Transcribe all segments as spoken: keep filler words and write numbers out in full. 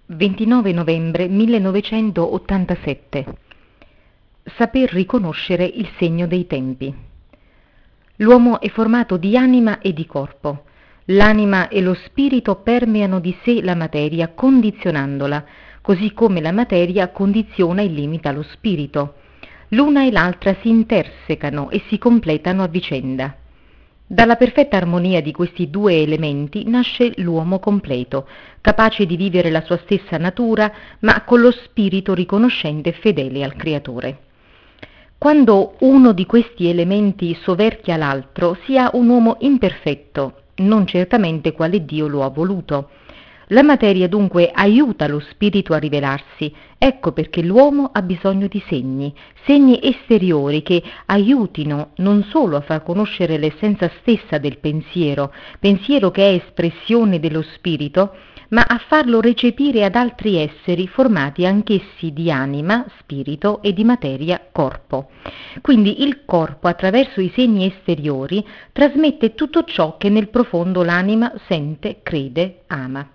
ventinove novembre millenovecentottantasette. Saper riconoscere il segno dei tempi. L'uomo è formato di anima e di corpo. L'anima e lo spirito permeano di sé la materia condizionandola, così come la materia condiziona e limita lo spirito. L'una e l'altra si intersecano e si completano a vicenda. Dalla perfetta armonia di questi due elementi nasce l'uomo completo, capace di vivere la sua stessa natura, ma con lo spirito riconoscente e fedele al Creatore. Quando uno di questi elementi soverchia l'altro, si ha un uomo imperfetto, non certamente quale Dio lo ha voluto. La materia dunque aiuta lo spirito a rivelarsi, ecco perché l'uomo ha bisogno di segni, segni esteriori che aiutino non solo a far conoscere l'essenza stessa del pensiero, pensiero che è espressione dello spirito, ma a farlo recepire ad altri esseri formati anch'essi di anima, spirito e di materia, corpo. Quindi il corpo, attraverso i segni esteriori, trasmette tutto ciò che nel profondo l'anima sente, crede, ama.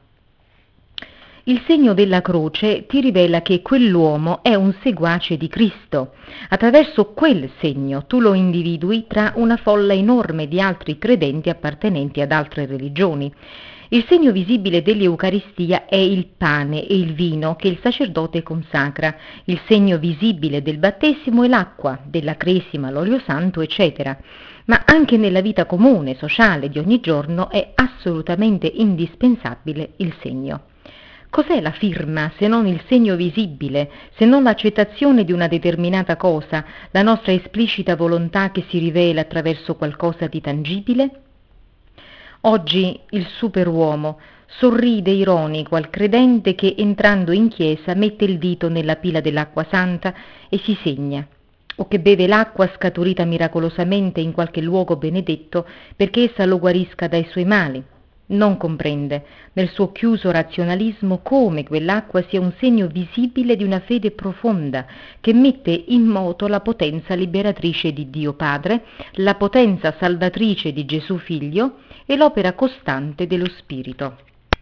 Il segno della croce ti rivela che quell'uomo è un seguace di Cristo. Attraverso quel segno tu lo individui tra una folla enorme di altri credenti appartenenti ad altre religioni. Il segno visibile dell'Eucaristia è il pane e il vino che il sacerdote consacra. Il segno visibile del battesimo è l'acqua, della cresima, l'olio santo, eccetera. Ma anche nella vita comune, sociale di ogni giorno è assolutamente indispensabile il segno. Cos'è la firma se non il segno visibile, se non l'accettazione di una determinata cosa, la nostra esplicita volontà che si rivela attraverso qualcosa di tangibile? Oggi il superuomo sorride ironico al credente che entrando in chiesa mette il dito nella pila dell'acqua santa e si segna, o che beve l'acqua scaturita miracolosamente in qualche luogo benedetto perché essa lo guarisca dai suoi mali. Non comprende, nel suo chiuso razionalismo, come quell'acqua sia un segno visibile di una fede profonda, che mette in moto la potenza liberatrice di Dio Padre, la potenza salvatrice di Gesù Figlio e l'opera costante dello Spirito.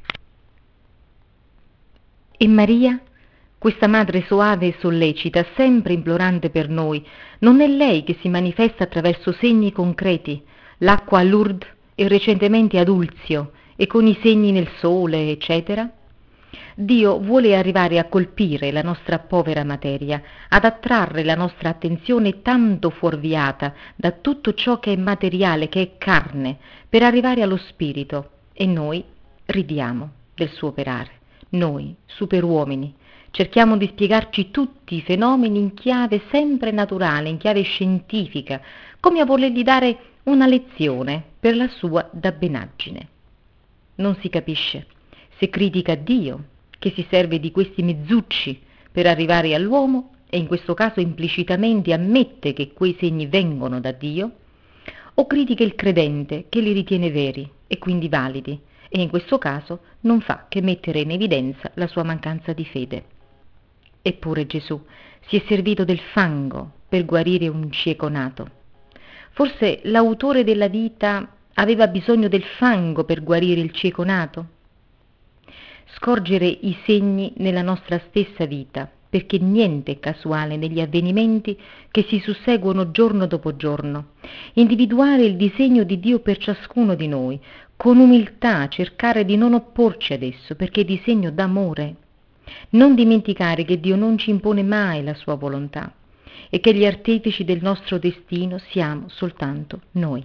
E Maria? Questa madre soave e sollecita, sempre implorante per noi, non è lei che si manifesta attraverso segni concreti, l'acqua a Lourdes e recentemente ad Ulzio, e con i segni nel sole, eccetera? Dio vuole arrivare a colpire la nostra povera materia, ad attrarre la nostra attenzione tanto fuorviata da tutto ciò che è materiale, che è carne, per arrivare allo spirito, e noi ridiamo del suo operare. Noi, superuomini, cerchiamo di spiegarci tutti i fenomeni in chiave sempre naturale, in chiave scientifica, come a volergli dare una lezione per la sua dabbenaggine. Non si capisce se critica Dio, che si serve di questi mezzucci per arrivare all'uomo e in questo caso implicitamente ammette che quei segni vengono da Dio, o critica il credente che li ritiene veri e quindi validi e in questo caso non fa che mettere in evidenza la sua mancanza di fede. Eppure Gesù si è servito del fango per guarire un cieco nato. Forse l'autore della vita aveva bisogno del fango per guarire il cieco nato? Scorgere i segni nella nostra stessa vita, perché niente è casuale negli avvenimenti che si susseguono giorno dopo giorno. Individuare il disegno di Dio per ciascuno di noi, con umiltà cercare di non opporci ad esso, perché è disegno d'amore. Non dimenticare che Dio non ci impone mai la sua volontà e che gli artefici del nostro destino siamo soltanto noi.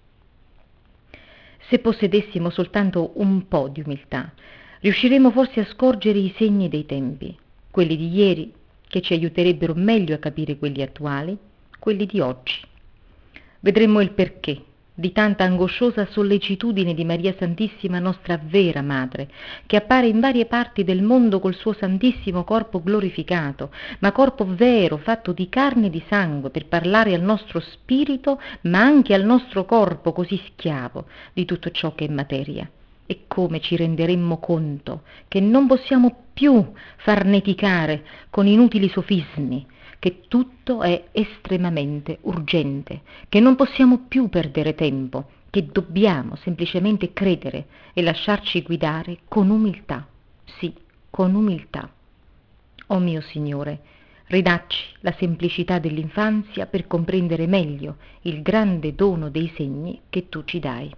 Se possedessimo soltanto un po' di umiltà, riusciremo forse a scorgere i segni dei tempi, quelli di ieri, che ci aiuterebbero meglio a capire quelli attuali, quelli di oggi. Vedremmo il perché di tanta angosciosa sollecitudine di Maria Santissima, nostra vera Madre, che appare in varie parti del mondo col suo santissimo corpo glorificato, ma corpo vero, fatto di carne e di sangue, per parlare al nostro spirito, ma anche al nostro corpo così schiavo di tutto ciò che è materia. E come ci renderemmo conto che non possiamo più farneticare con inutili sofismi, che tutto è estremamente urgente, che non possiamo più perdere tempo, che dobbiamo semplicemente credere e lasciarci guidare con umiltà, sì, con umiltà. O mio Signore, ridacci la semplicità dell'infanzia per comprendere meglio il grande dono dei segni che tu ci dai.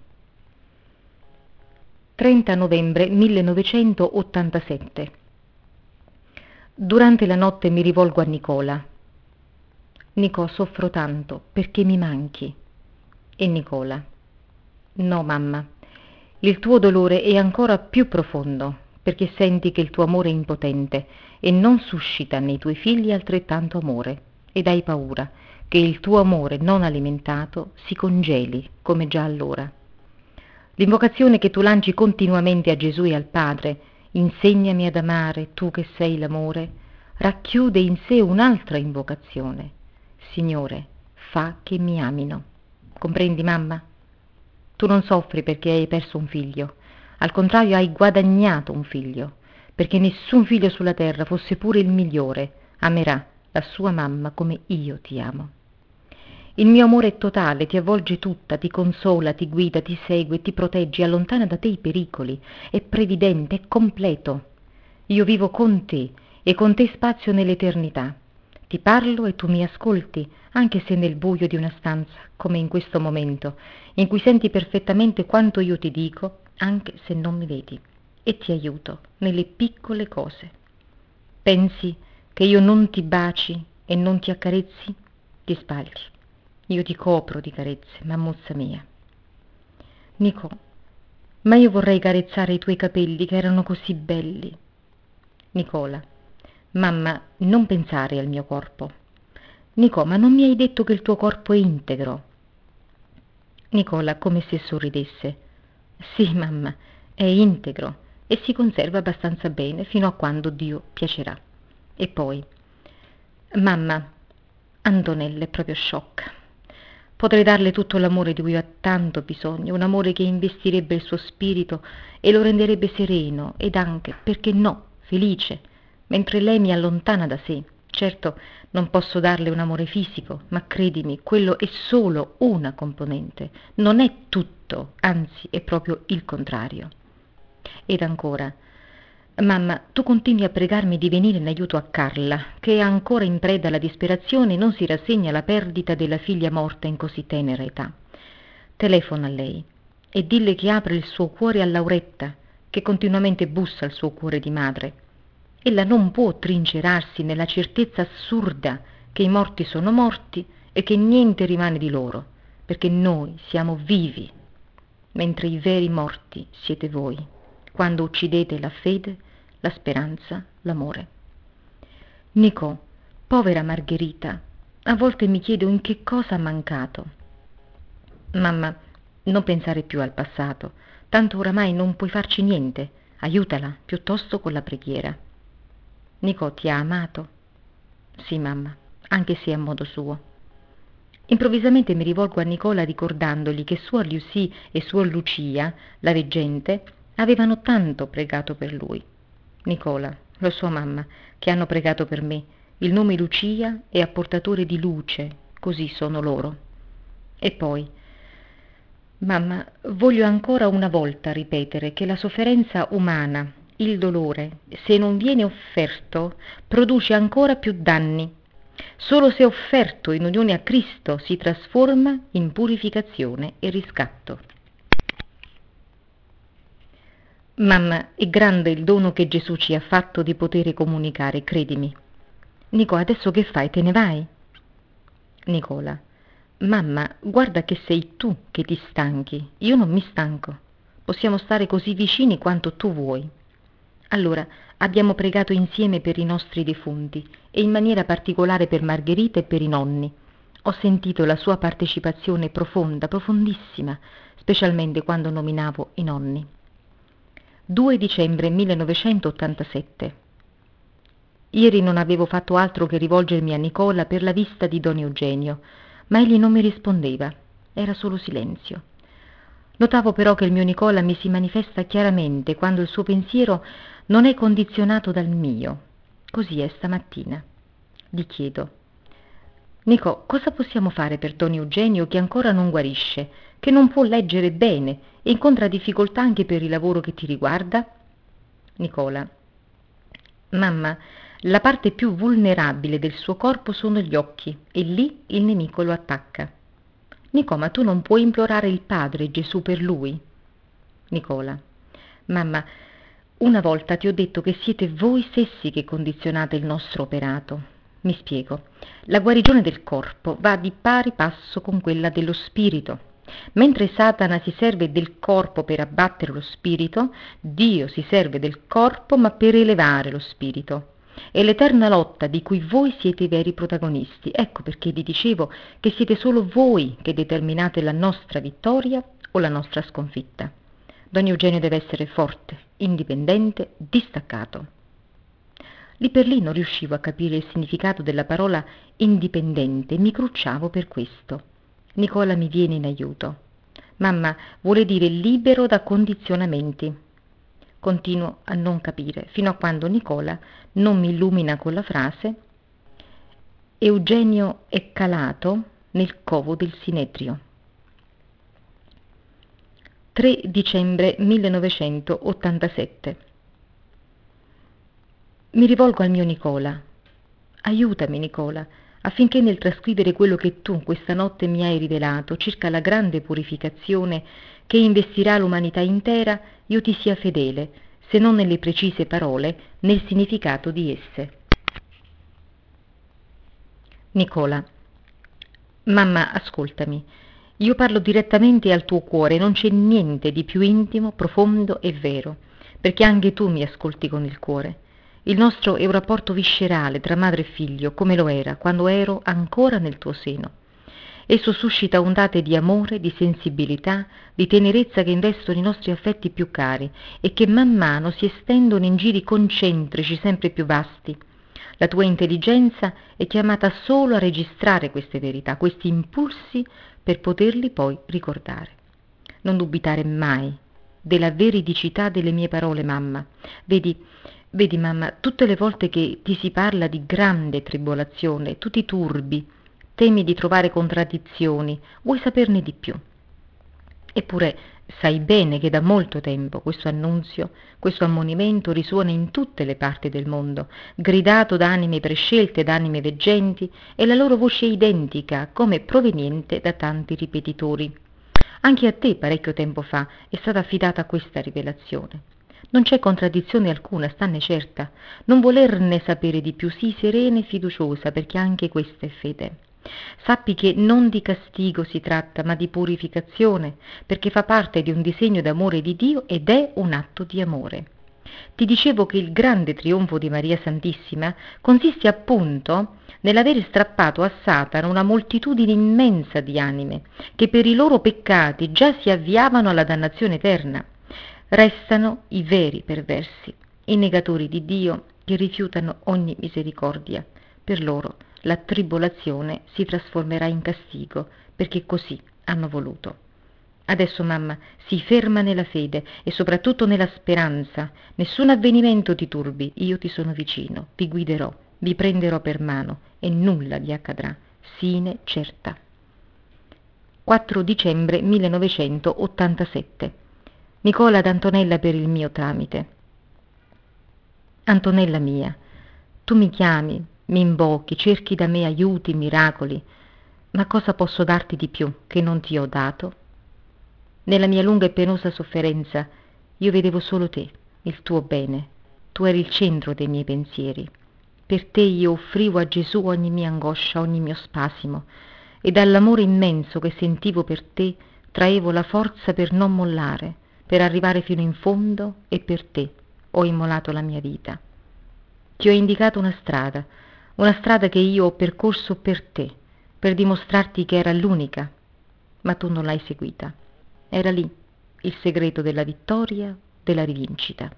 trenta novembre millenovecentottantasette. Durante la notte mi rivolgo a Nicola. Nico, soffro tanto perché mi manchi. E Nicola: no, mamma, il tuo dolore è ancora più profondo perché senti che il tuo amore è impotente e non suscita nei tuoi figli altrettanto amore, ed hai paura che il tuo amore non alimentato si congeli come già allora. L'invocazione che tu lanci continuamente a Gesù e al Padre, insegnami ad amare tu che sei l'amore, racchiude in sé un'altra invocazione: Signore, fa che mi amino. Comprendi, mamma? Tu non soffri perché hai perso un figlio, al contrario hai guadagnato un figlio, perché nessun figlio sulla terra, fosse pure il migliore, amerà la sua mamma come io ti amo. Il mio amore è totale, ti avvolge tutta, ti consola, ti guida, ti segue, ti protegge, allontana da te i pericoli, è previdente, è completo. Io vivo con te e con te spazio nell'eternità. Ti parlo e tu mi ascolti, anche se nel buio di una stanza, come in questo momento, in cui senti perfettamente quanto io ti dico, anche se non mi vedi, e ti aiuto nelle piccole cose. Pensi che io non ti baci e non ti accarezzi? Ti sbagli. Io ti copro di carezze, mammuzza mia. Nico, ma io vorrei carezzare i tuoi capelli che erano così belli. Nicola: mamma, non pensare al mio corpo. Nico, ma non mi hai detto che il tuo corpo è integro? Nicola, come se sorridesse: sì, mamma, è integro e si conserva abbastanza bene fino a quando Dio piacerà. E poi: mamma, Antonella è proprio sciocca. Potrei darle tutto l'amore di cui ha tanto bisogno, un amore che investirebbe il suo spirito e lo renderebbe sereno ed anche, perché no, felice, mentre lei mi allontana da sé. Certo, non posso darle un amore fisico, ma credimi, quello è solo una componente, non è tutto, anzi è proprio il contrario. Ed ancora: mamma, tu continui a pregarmi di venire in aiuto a Carla, che è ancora in preda alla disperazione e non si rassegna alla perdita della figlia morta in così tenera età. Telefona a lei e dille che apre il suo cuore a Lauretta, che continuamente bussa al suo cuore di madre. Ella non può trincerarsi nella certezza assurda che i morti sono morti e che niente rimane di loro, perché noi siamo vivi, mentre i veri morti siete voi, quando uccidete la fede, la speranza, l'amore. Nico, povera Margherita, a volte mi chiedo in che cosa ha mancato. Mamma, non pensare più al passato, tanto oramai non puoi farci niente, aiutala piuttosto con la preghiera. Nico ti ha amato? Sì, mamma, anche se a modo suo. Improvvisamente mi rivolgo a Nicola ricordandogli che suor Lucy e suor Lucia, la reggente, avevano tanto pregato per lui. Nicola, lo so, mamma, che hanno pregato per me. Il nome Lucia è apportatore di luce, così sono loro. E poi, mamma, voglio ancora una volta ripetere che la sofferenza umana, il dolore, se non viene offerto, produce ancora più danni. Solo se offerto in unione a Cristo si trasforma in purificazione e riscatto. Mamma, è grande il dono che Gesù ci ha fatto di poter comunicare, credimi. Nico, adesso che fai? Te ne vai? Nicola: mamma, guarda che sei tu che ti stanchi, io non mi stanco. Possiamo stare così vicini quanto tu vuoi. Allora, abbiamo pregato insieme per i nostri defunti e in maniera particolare per Margherita e per i nonni. Ho sentito la sua partecipazione profonda, profondissima, specialmente quando nominavo i nonni. due dicembre millenovecentottantasette. Ieri non avevo fatto altro che rivolgermi a Nicola per la visita di don Eugenio, ma egli non mi rispondeva, era solo silenzio. Notavo però che il mio Nicola mi si manifesta chiaramente quando il suo pensiero non è condizionato dal mio. Così è stamattina. Gli chiedo: Nico, cosa possiamo fare per don Eugenio che ancora non guarisce, che non può leggere bene e incontra difficoltà anche per il lavoro che ti riguarda? Nicola: Mamma, la parte più vulnerabile del suo corpo sono gli occhi e lì il nemico lo attacca. Nico, ma tu non puoi implorare il Padre Gesù per lui? Nicola, mamma, una volta ti ho detto che siete voi stessi che condizionate il nostro operato. Mi spiego. La guarigione del corpo va di pari passo con quella dello spirito. Mentre Satana si serve del corpo per abbattere lo spirito, Dio si serve del corpo ma per elevare lo spirito. È l'eterna lotta di cui voi siete i veri protagonisti. Ecco perché vi dicevo che siete solo voi che determinate la nostra vittoria o la nostra sconfitta. Don Eugenio deve essere forte, indipendente, distaccato. Lì per lì non riuscivo a capire il significato della parola indipendente e mi crucciavo per questo. Nicola mi viene in aiuto. Mamma, vuole dire libero da condizionamenti. Continuo a non capire, fino a quando Nicola non mi illumina con la frase: Eugenio è calato nel covo del Sinedrio. tre dicembre millenovecentottantasette. Mi rivolgo al mio Nicola. Aiutami, Nicola, affinché nel trascrivere quello che tu questa notte mi hai rivelato circa la grande purificazione che investirà l'umanità intera, io ti sia fedele, se non nelle precise parole, nel significato di esse. Nicola, mamma, ascoltami. Io parlo direttamente al tuo cuore, non c'è niente di più intimo, profondo e vero, perché anche tu mi ascolti con il cuore. Il nostro è un rapporto viscerale tra madre e figlio, come lo era quando ero ancora nel tuo seno. Esso suscita ondate di amore, di sensibilità, di tenerezza che investono i nostri affetti più cari e che man mano si estendono in giri concentrici sempre più vasti. La tua intelligenza è chiamata solo a registrare queste verità, questi impulsi, per poterli poi ricordare. Non dubitare mai della veridicità delle mie parole, mamma. Vedi, vedi, mamma, tutte le volte che ti si parla di grande tribolazione, tu ti turbi, temi di trovare contraddizioni, vuoi saperne di più. Eppure sai bene che da molto tempo questo annunzio, questo ammonimento risuona in tutte le parti del mondo, gridato da anime prescelte, da anime veggenti, e la loro voce è identica, come proveniente da tanti ripetitori. Anche a te, parecchio tempo fa, è stata affidata questa rivelazione. Non c'è contraddizione alcuna, stanne certa. Non volerne sapere di più, sii serena e fiduciosa, perché anche questa è fede. Sappi che non di castigo si tratta, ma di purificazione, perché fa parte di un disegno d'amore di Dio ed è un atto di amore. Ti dicevo che il grande trionfo di Maria Santissima consiste appunto nell'aver strappato a Satana una moltitudine immensa di anime, che per i loro peccati già si avviavano alla dannazione eterna. Restano i veri perversi, i negatori di Dio che rifiutano ogni misericordia. Per loro la tribolazione si trasformerà in castigo, perché così hanno voluto. Adesso, mamma, sii ferma nella fede e soprattutto nella speranza. Nessun avvenimento ti turbi, io ti sono vicino, vi guiderò, vi prenderò per mano e nulla vi accadrà. Sine certa. quattro dicembre millenovecentottantasette. Nicola ad Antonella per il mio tramite. Antonella mia, tu mi chiami, mi invochi, cerchi da me aiuti, miracoli, ma cosa posso darti di più che non ti ho dato? Nella mia lunga e penosa sofferenza io vedevo solo te, il tuo bene. Tu eri il centro dei miei pensieri. Per te io offrivo a Gesù ogni mia angoscia, ogni mio spasimo, e dall'amore immenso che sentivo per te traevo la forza per non mollare, per arrivare fino in fondo, e per te ho immolato la mia vita. Ti ho indicato una strada, una strada che io ho percorso per te, per dimostrarti che era l'unica, ma tu non l'hai seguita. Era lì il segreto della vittoria, della rivincita.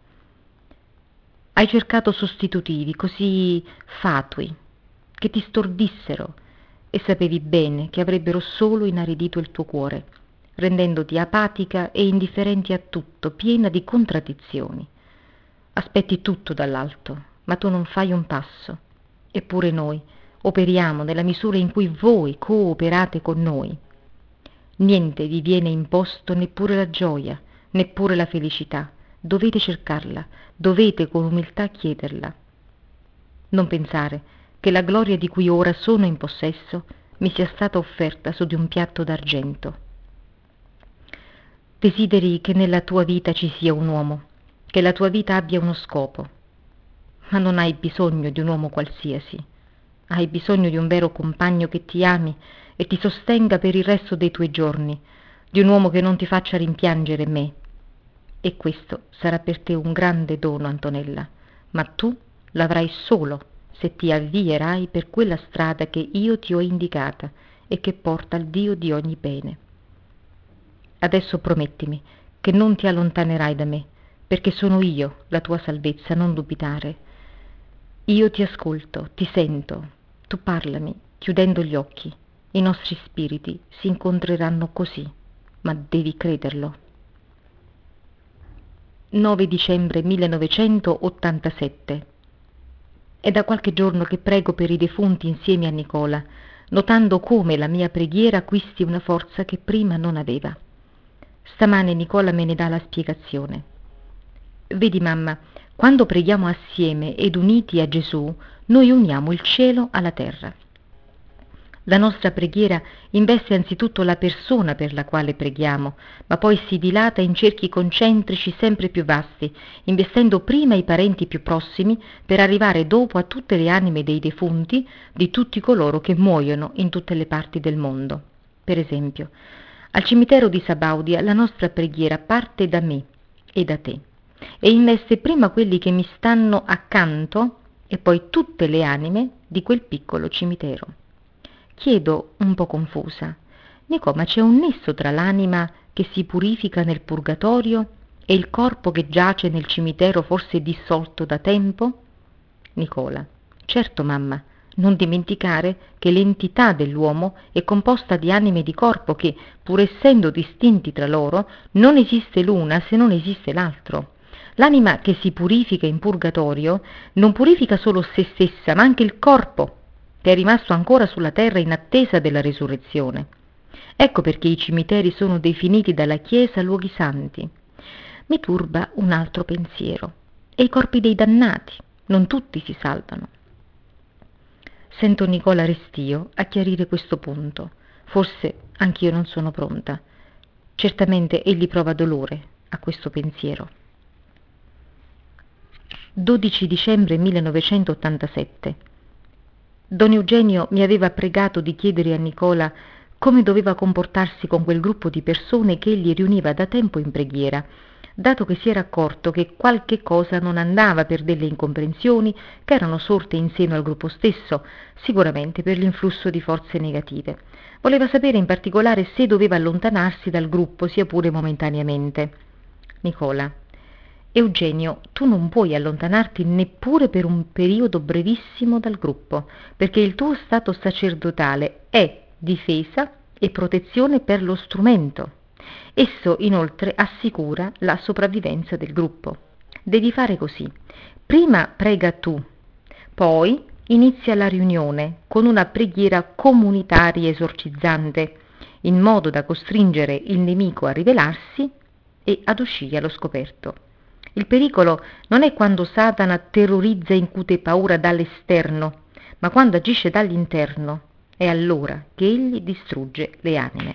Hai cercato sostitutivi così fatui, che ti stordissero, e sapevi bene che avrebbero solo inaridito il tuo cuore, rendendoti apatica e indifferente a tutto, piena di contraddizioni. Aspetti tutto dall'alto, ma tu non fai un passo. Eppure noi operiamo nella misura in cui voi cooperate con noi. Niente vi viene imposto, neppure la gioia, neppure la felicità. Dovete cercarla, dovete con umiltà chiederla. Non pensare che la gloria di cui ora sono in possesso mi sia stata offerta su di un piatto d'argento. Desideri che nella tua vita ci sia un uomo, che la tua vita abbia uno scopo, ma non hai bisogno di un uomo qualsiasi. Hai bisogno di un vero compagno che ti ami e ti sostenga per il resto dei tuoi giorni, di un uomo che non ti faccia rimpiangere me. E questo sarà per te un grande dono, Antonella, ma tu l'avrai solo se ti avvierai per quella strada che io ti ho indicata e che porta al Dio di ogni bene. Adesso promettimi che non ti allontanerai da me, perché sono io la tua salvezza, non dubitare. Io ti ascolto, ti sento, tu parlami, chiudendo gli occhi. I nostri spiriti si incontreranno così, ma devi crederlo. nove dicembre millenovecentottantasette. È da qualche giorno che prego per i defunti insieme a Nicola, notando come la mia preghiera acquisti una forza che prima non aveva. Stamane Nicola me ne dà la spiegazione. Vedi, mamma, quando preghiamo assieme ed uniti a Gesù, noi uniamo il cielo alla terra. La nostra preghiera investe anzitutto la persona per la quale preghiamo, ma poi si dilata in cerchi concentrici sempre più vasti, investendo prima i parenti più prossimi per arrivare dopo a tutte le anime dei defunti di tutti coloro che muoiono in tutte le parti del mondo. Per esempio, al cimitero di Sabaudia la nostra preghiera parte da me e da te e investe prima quelli che mi stanno accanto e poi tutte le anime di quel piccolo cimitero. Chiedo, un po' confusa: Nico, ma c'è un nesso tra l'anima che si purifica nel purgatorio e il corpo che giace nel cimitero forse dissolto da tempo? Nicola: certo, mamma, non dimenticare che l'entità dell'uomo è composta di anime di corpo che, pur essendo distinti tra loro, non esiste l'una se non esiste l'altro. L'anima che si purifica in purgatorio non purifica solo se stessa, ma anche il corpo, che è rimasto ancora sulla terra in attesa della resurrezione. Ecco perché i cimiteri sono definiti dalla Chiesa luoghi santi. Mi turba un altro pensiero. E i corpi dei dannati? Non tutti si salvano. Sento Nicola restio a chiarire questo punto. Forse anch'io non sono pronta. Certamente egli prova dolore a questo pensiero. dodici dicembre millenovecentottantasette. Don Eugenio mi aveva pregato di chiedere a Nicola come doveva comportarsi con quel gruppo di persone che egli riuniva da tempo in preghiera, dato che si era accorto che qualche cosa non andava per delle incomprensioni che erano sorte in seno al gruppo stesso, sicuramente per l'influsso di forze negative. Voleva sapere in particolare se doveva allontanarsi dal gruppo, sia pure momentaneamente. Nicola: Eugenio, tu non puoi allontanarti neppure per un periodo brevissimo dal gruppo, perché il tuo stato sacerdotale è difesa e protezione per lo strumento. Esso inoltre assicura la sopravvivenza del gruppo. Devi fare così: prima prega tu, poi inizia la riunione con una preghiera comunitaria esorcizzante, in modo da costringere il nemico a rivelarsi e ad uscire allo scoperto. Il pericolo non è quando Satana terrorizza e incute paura dall'esterno, ma quando agisce dall'interno. È allora che egli distrugge le anime.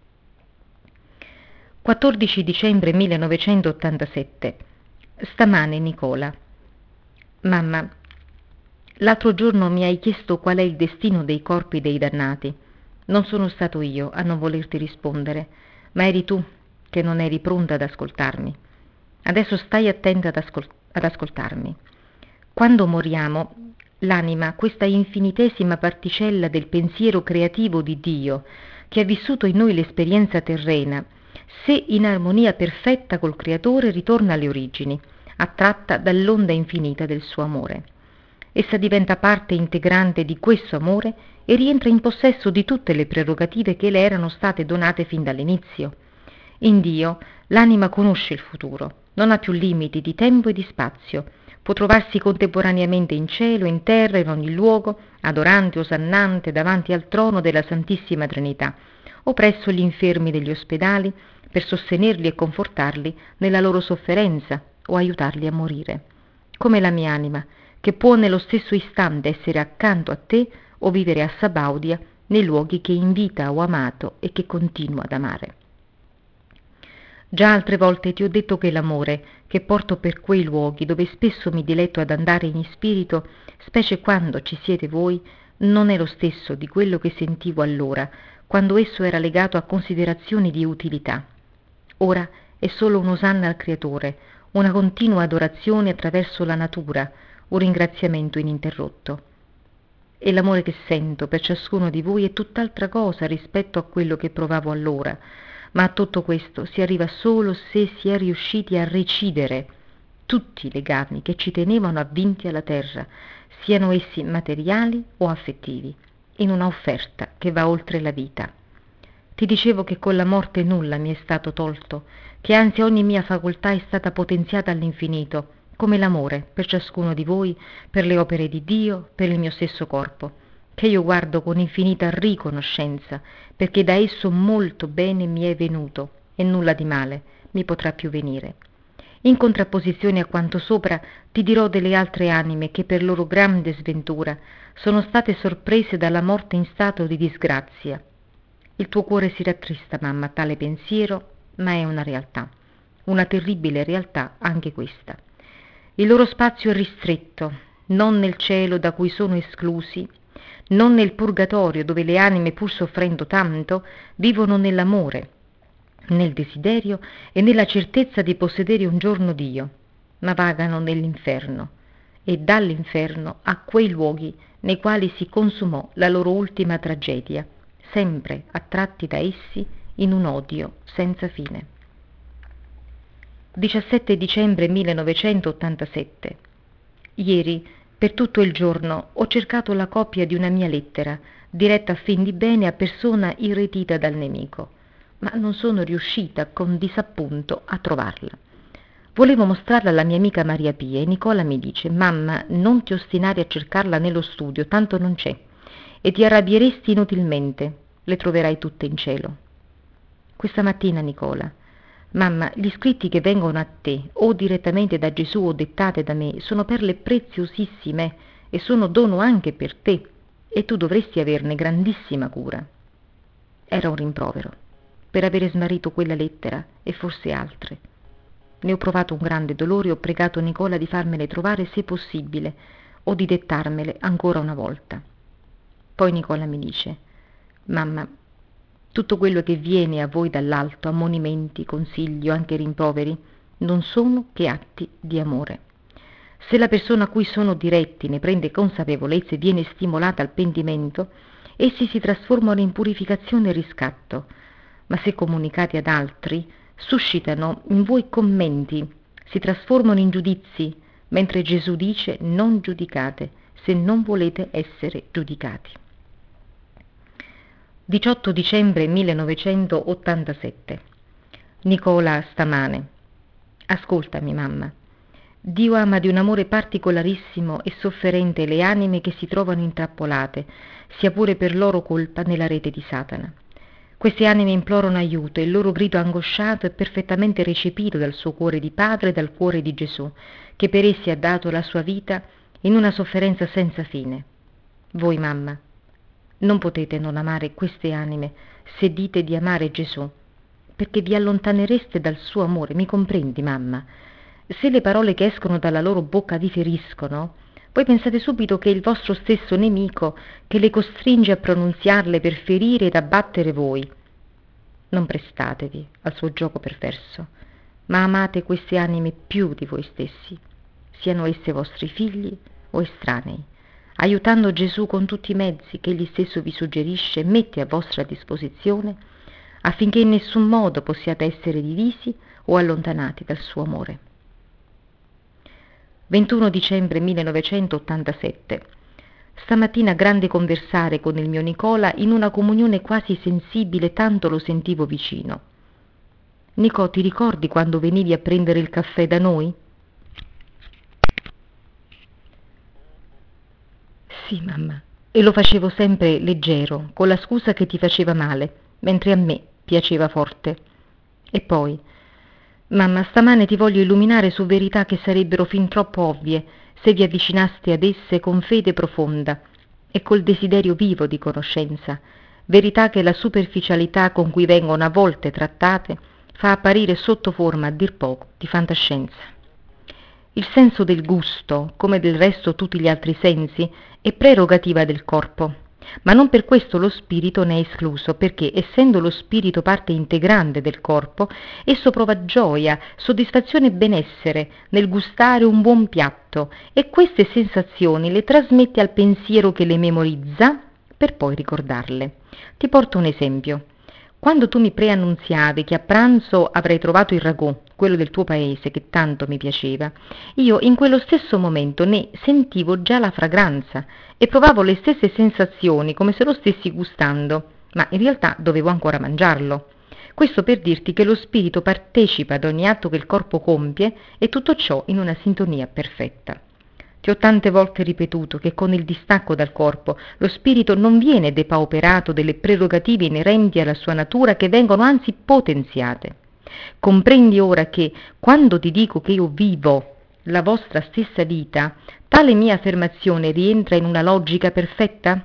quattordici dicembre millenovecentottantasette. Stamane Nicola: mamma, l'altro giorno mi hai chiesto qual è il destino dei corpi dei dannati. Non sono stato io a non volerti rispondere, ma eri tu che non eri pronta ad ascoltarmi. Adesso stai attenta ad, ascol- ad ascoltarmi. Quando moriamo, l'anima, questa infinitesima particella del pensiero creativo di Dio, che ha vissuto in noi l'esperienza terrena, se in armonia perfetta col Creatore, ritorna alle origini, attratta dall'onda infinita del suo amore. Essa diventa parte integrante di questo amore e rientra in possesso di tutte le prerogative che le erano state donate fin dall'inizio. In Dio l'anima conosce il futuro, non ha più limiti di tempo e di spazio, può trovarsi contemporaneamente in cielo, in terra, in ogni luogo, adorante, osannante, davanti al trono della Santissima Trinità, o presso gli infermi degli ospedali, per sostenerli e confortarli nella loro sofferenza o aiutarli a morire. Come la mia anima, che può nello stesso istante essere accanto a te o vivere a Sabaudia nei luoghi che invita o amato e che continua ad amare. Già altre volte ti ho detto che l'amore che porto per quei luoghi dove spesso mi diletto ad andare in spirito, specie quando ci siete voi, non è lo stesso di quello che sentivo allora, quando esso era legato a considerazioni di utilità. Ora è solo un'osanna al Creatore, una continua adorazione attraverso la natura, un ringraziamento ininterrotto. E l'amore che sento per ciascuno di voi è tutt'altra cosa rispetto a quello che provavo allora, ma a tutto questo si arriva solo se si è riusciti a recidere tutti i legami che ci tenevano avvinti alla terra, siano essi materiali o affettivi, in una offerta che va oltre la vita. Ti dicevo che con la morte nulla mi è stato tolto, che anzi ogni mia facoltà è stata potenziata all'infinito, come l'amore per ciascuno di voi, per le opere di Dio, per il mio stesso corpo, che io guardo con infinita riconoscenza, perché da esso molto bene mi è venuto e nulla di male mi potrà più venire. In contrapposizione a quanto sopra ti dirò delle altre anime che per loro grande sventura sono state sorprese dalla morte in stato di disgrazia. Il tuo cuore si rattrista, mamma, a tale pensiero, ma è una realtà, una terribile realtà anche questa. Il loro spazio è ristretto, non nel cielo da cui sono esclusi, non nel purgatorio dove le anime, pur soffrendo tanto, vivono nell'amore, nel desiderio e nella certezza di possedere un giorno Dio, ma vagano nell'inferno e dall'inferno a quei luoghi nei quali si consumò la loro ultima tragedia, sempre attratti da essi in un odio senza fine. diciassette dicembre millenovecentottantasette. Ieri, per tutto il giorno, ho cercato la copia di una mia lettera, diretta a fin di bene a persona irretita dal nemico, ma non sono riuscita con disappunto a trovarla. Volevo mostrarla alla mia amica Maria Pia e Nicola mi dice: «Mamma, non ti ostinare a cercarla nello studio, tanto non c'è, e ti arrabbieresti inutilmente, le troverai tutte in cielo». Questa mattina, Nicola, mamma, gli scritti che vengono a te, o direttamente da Gesù o dettate da me, sono perle preziosissime e sono dono anche per te, e tu dovresti averne grandissima cura. Era un rimprovero, per avere smarrito quella lettera e forse altre. Ne ho provato un grande dolore e ho pregato Nicola di farmele trovare se possibile, o di dettarmele ancora una volta. Poi Nicola mi dice: «Mamma, tutto quello che viene a voi dall'alto, ammonimenti, consigli o anche rimproveri, non sono che atti di amore. Se la persona a cui sono diretti ne prende consapevolezza e viene stimolata al pentimento, essi si trasformano in purificazione e riscatto, ma se comunicati ad altri, suscitano in voi commenti, si trasformano in giudizi, mentre Gesù dice: non giudicate, se non volete essere giudicati». diciotto dicembre millenovecentottantasette. Nicola Stamane. Ascoltami, mamma. Dio ama di un amore particolarissimo e sofferente le anime che si trovano intrappolate, sia pure per loro colpa, nella rete di Satana. Queste anime implorano aiuto e il loro grido angosciato è perfettamente recepito dal suo cuore di Padre e dal cuore di Gesù, che per essi ha dato la sua vita in una sofferenza senza fine. Voi, mamma, non potete non amare queste anime se dite di amare Gesù, perché vi allontanereste dal suo amore, mi comprendi, mamma? Se le parole che escono dalla loro bocca vi feriscono, voi pensate subito che è il vostro stesso nemico che le costringe a pronunziarle per ferire ed abbattere voi. Non prestatevi al suo gioco perverso, ma amate queste anime più di voi stessi, siano esse vostri figli o estranei, aiutando Gesù con tutti i mezzi che egli stesso vi suggerisce e mette a vostra disposizione, affinché in nessun modo possiate essere divisi o allontanati dal suo amore. ventuno dicembre millenovecentottantasette. Stamattina grande conversare con il mio Nicola in una comunione quasi sensibile, tanto lo sentivo vicino. Nicò, ti ricordi quando venivi a prendere il caffè da noi? Sì, mamma, e lo facevo sempre leggero, con la scusa che ti faceva male, mentre a me piaceva forte. E poi, mamma, stamane ti voglio illuminare su verità che sarebbero fin troppo ovvie se vi avvicinaste ad esse con fede profonda e col desiderio vivo di conoscenza, verità che la superficialità con cui vengono a volte trattate fa apparire sotto forma, a dir poco, di fantascienza. Il senso del gusto, come del resto tutti gli altri sensi, è prerogativa del corpo, ma non per questo lo spirito ne è escluso, perché, essendo lo spirito parte integrante del corpo, esso prova gioia, soddisfazione e benessere nel gustare un buon piatto e queste sensazioni le trasmette al pensiero che le memorizza per poi ricordarle. Ti porto un esempio. Quando tu mi preannunziavi che a pranzo avrei trovato il ragù, quello del tuo paese, che tanto mi piaceva, io in quello stesso momento ne sentivo già la fragranza e provavo le stesse sensazioni come se lo stessi gustando, ma in realtà dovevo ancora mangiarlo. Questo per dirti che lo spirito partecipa ad ogni atto che il corpo compie e tutto ciò in una sintonia perfetta. Ti ho tante volte ripetuto che con il distacco dal corpo lo spirito non viene depauperato delle prerogative inerenti alla sua natura, che vengono anzi potenziate. Comprendi ora che, quando ti dico che io vivo la vostra stessa vita, tale mia affermazione rientra in una logica perfetta?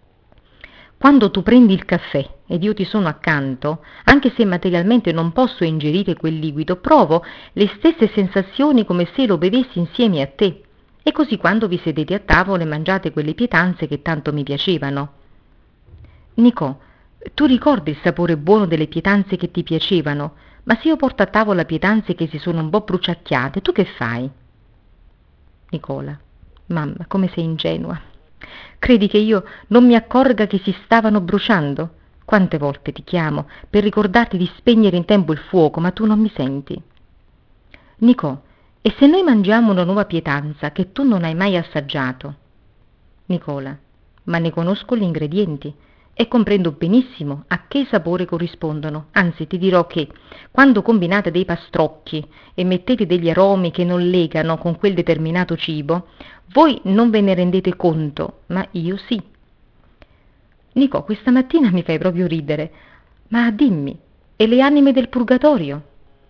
Quando tu prendi il caffè ed io ti sono accanto, anche se materialmente non posso ingerire quel liquido, provo le stesse sensazioni come se lo bevessi insieme a te. E così quando vi sedete a tavola e mangiate quelle pietanze che tanto mi piacevano. Nicò, tu ricordi il sapore buono delle pietanze che ti piacevano, ma se io porto a tavola pietanze che si sono un po' bruciacchiate, tu che fai? Nicola, mamma, come sei ingenua. Credi che io non mi accorga che si stavano bruciando? Quante volte ti chiamo per ricordarti di spegnere in tempo il fuoco, ma tu non mi senti. Nicò, e se noi mangiamo una nuova pietanza che tu non hai mai assaggiato? Nicola, ma ne conosco gli ingredienti e comprendo benissimo a che sapore corrispondono. Anzi, ti dirò che, quando combinate dei pastrocchi e mettete degli aromi che non legano con quel determinato cibo, voi non ve ne rendete conto, ma io sì. Nicò, questa mattina mi fai proprio ridere. Ma dimmi, e le anime del purgatorio?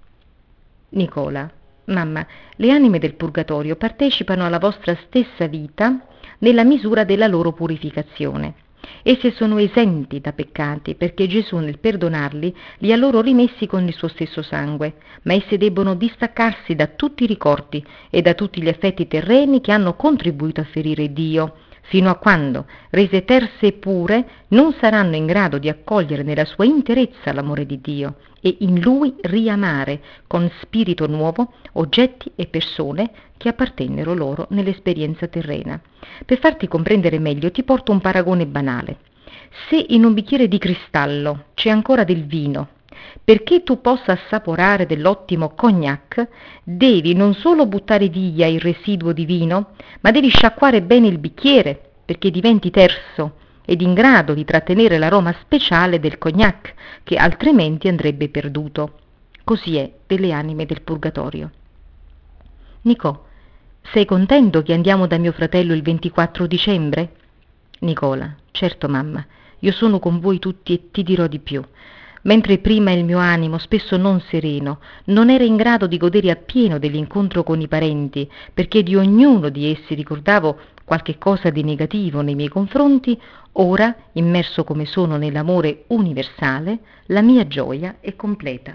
Nicola, mamma, le anime del purgatorio partecipano alla vostra stessa vita nella misura della loro purificazione. Esse sono esenti da peccati, perché Gesù, nel perdonarli, li ha loro rimessi con il suo stesso sangue, ma esse debbono distaccarsi da tutti i ricordi e da tutti gli effetti terreni che hanno contribuito a ferire Dio, fino a quando, rese terse e pure, non saranno in grado di accogliere nella sua interezza l'amore di Dio e in Lui riamare con spirito nuovo oggetti e persone che appartennero loro nell'esperienza terrena. Per farti comprendere meglio ti porto un paragone banale. Se in un bicchiere di cristallo c'è ancora del vino, perché tu possa assaporare dell'ottimo cognac, devi non solo buttare via il residuo di vino, ma devi sciacquare bene il bicchiere perché diventi terso ed in grado di trattenere l'aroma speciale del cognac, che altrimenti andrebbe perduto. Così è delle anime del purgatorio. Nicò, sei contento che andiamo da mio fratello il ventiquattro dicembre? Nicola, certo mamma, io sono con voi tutti e ti dirò di più. Mentre prima il mio animo, spesso non sereno, non era in grado di godere appieno dell'incontro con i parenti, perché di ognuno di essi ricordavo qualche cosa di negativo nei miei confronti, ora, immerso come sono nell'amore universale, la mia gioia è completa.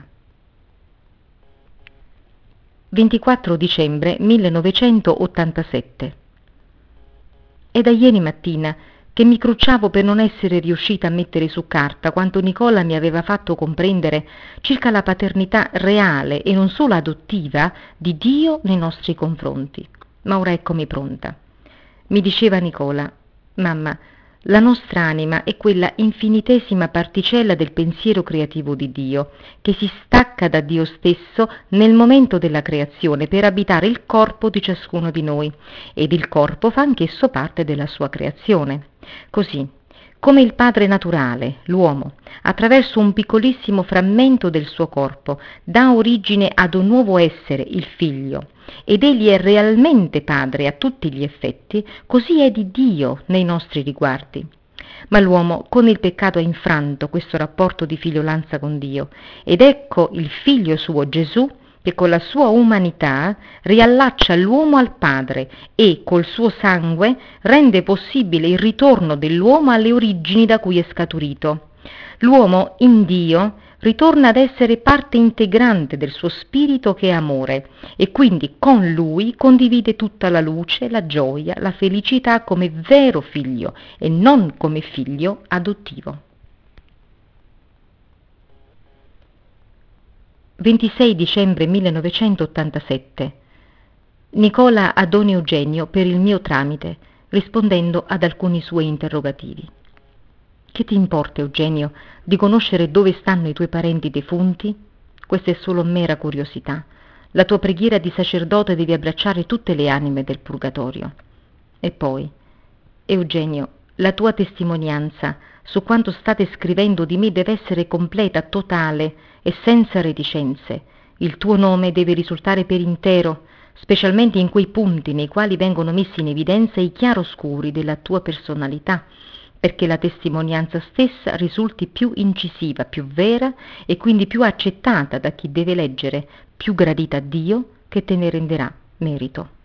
ventiquattro dicembre millenovecentottantasette. È da ieri mattina che mi crucciavo per non essere riuscita a mettere su carta quanto Nicola mi aveva fatto comprendere circa la paternità reale e non solo adottiva di Dio nei nostri confronti. Ma ora eccomi pronta. Mi diceva Nicola, mamma, la nostra anima è quella infinitesima particella del pensiero creativo di Dio, che si stacca da Dio stesso nel momento della creazione per abitare il corpo di ciascuno di noi, ed il corpo fa anch'esso parte della sua creazione. Così, come il padre naturale, l'uomo, attraverso un piccolissimo frammento del suo corpo, dà origine ad un nuovo essere, il figlio, ed egli è realmente padre a tutti gli effetti, così è di Dio nei nostri riguardi. Ma l'uomo con il peccato ha infranto questo rapporto di figliolanza con Dio, ed ecco il figlio suo Gesù che con la sua umanità riallaccia l'uomo al Padre e col suo sangue rende possibile il ritorno dell'uomo alle origini da cui è scaturito. L'uomo in Dio ritorna ad essere parte integrante del suo spirito che è amore e quindi con lui condivide tutta la luce, la gioia, la felicità come vero figlio e non come figlio adottivo. ventisei dicembre millenovecentottantasette. Nicola a Don Eugenio per il mio tramite, rispondendo ad alcuni suoi interrogativi. Che ti importa, Eugenio, di conoscere dove stanno i tuoi parenti defunti? Questa è solo mera curiosità. La tua preghiera di sacerdote devi abbracciare tutte le anime del purgatorio. E poi, Eugenio, la tua testimonianza su quanto state scrivendo di me deve essere completa, totale e senza reticenze. Il tuo nome deve risultare per intero, specialmente in quei punti nei quali vengono messi in evidenza i chiaroscuri della tua personalità, perché la testimonianza stessa risulti più incisiva, più vera e quindi più accettata da chi deve leggere, più gradita a Dio che te ne renderà merito.